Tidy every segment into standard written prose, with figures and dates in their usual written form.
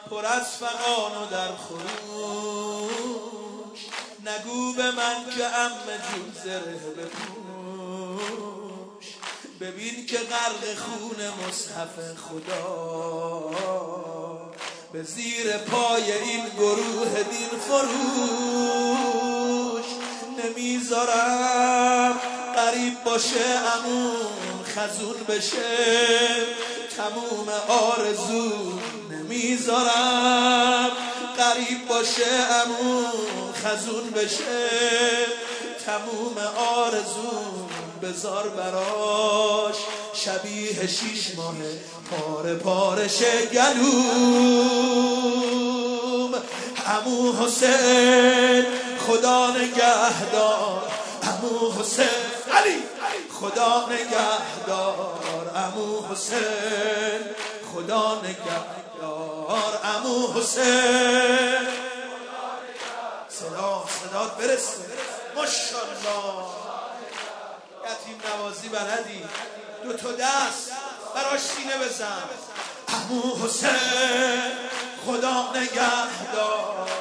پر از فغان و در خروش. نگو به من که عمه جون زره بپوش. ببین که غرق خون مصحف خدا به زیر پای این گروه دین فروش. نمیذارم قریب باشه عموم خزون بشه تموم آرزو. نمیذارم قریب باشه عموم خزون بشه تموم آرزو. بذار براش شبیه 6 ماهه پاره پاره شه گلوم. عمو حسین خدا نگهدار، عمو حسین علی خدا نگهدار، عمو حسین خدا نگهدار، عمو حسین. صدات برسه ماشاءالله. یتیم نوازی بلدی، 2 تا دست براش سینه بزن. عمو حسین خدا نگهدار،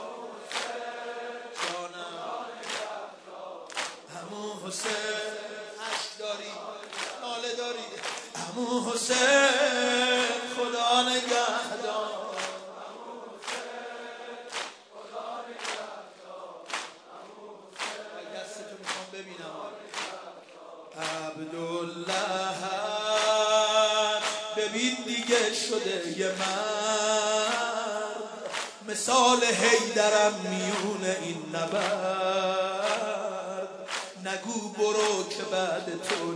عمو حسین. عشق داری ناله داری، عمو حسین خدا نگهدار. دستتو میخوام ببینم. عبدالله ببین دیگه شده یه مرد، مثال حیدرم میون این نبرد. نگو برو که بعد تو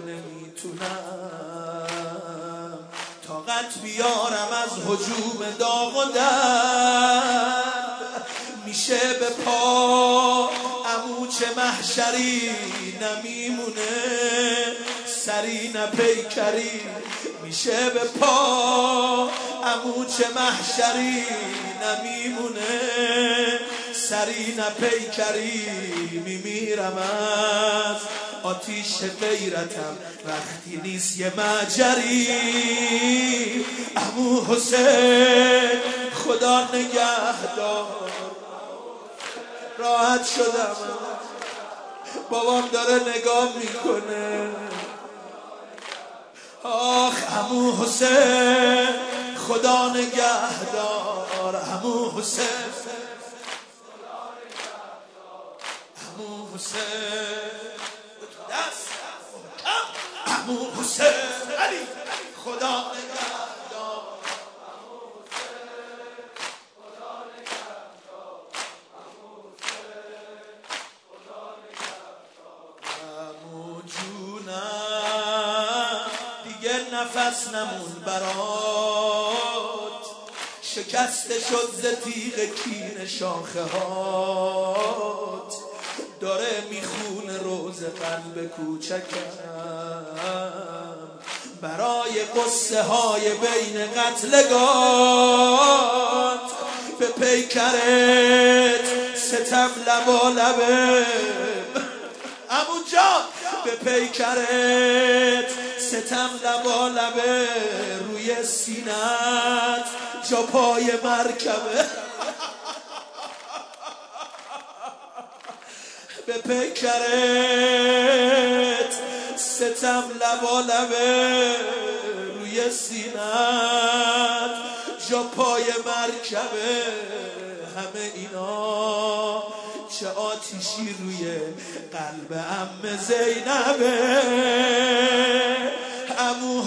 نمیتونم طاقت بیارم از هجوم داغ و درد. میشه به پا عمو چه محشری نمیمونه سری نه پیکری. میشه به پا عمو چه محشری نمیمونه سری نه پیکری. میمیرم از آتیش غیرتم وقتی نیست یه مجری. عمو حسین خدا نگهدار. راحت شدم، بابام داره نگاه میکنه. آخ عمو حسین خدا نگهدار، عمو حسین، عمو حسین. دست عمو حسین علی خدا نگهدار. نفس نمون برات شکسته شد ز تیغ کین شاخه هات. داره میخونه روز قلب کوچکم برای قصه های بین قتلگات. به پیکرت ستم لبا لبه عمو جان، به پیکرت ستم لبا لبه روی سینت جا پای مرکبه. به پیکرت ستم لبا لبه روی سینت جا پای مرکبه. همه اینا چه آتیشی روی قلب عمه زینبه. عمو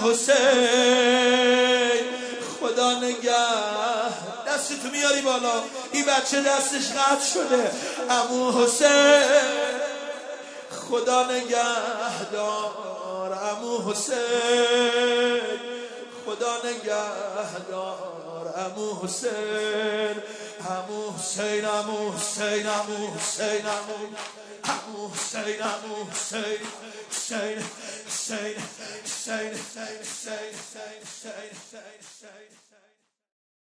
حسین خدا نگه. دستتو میاری بالا، این بچه دستش قطع شده. عمو حسین خدا نگهدار، عمو حسین خدا نگهدار، عمو حسین، عمو حسین، عمو حسین، عمو حسین، عمو حسین، عمو حسین، حسین، حسین، حسین، حسین، حسین، حسین، حسین.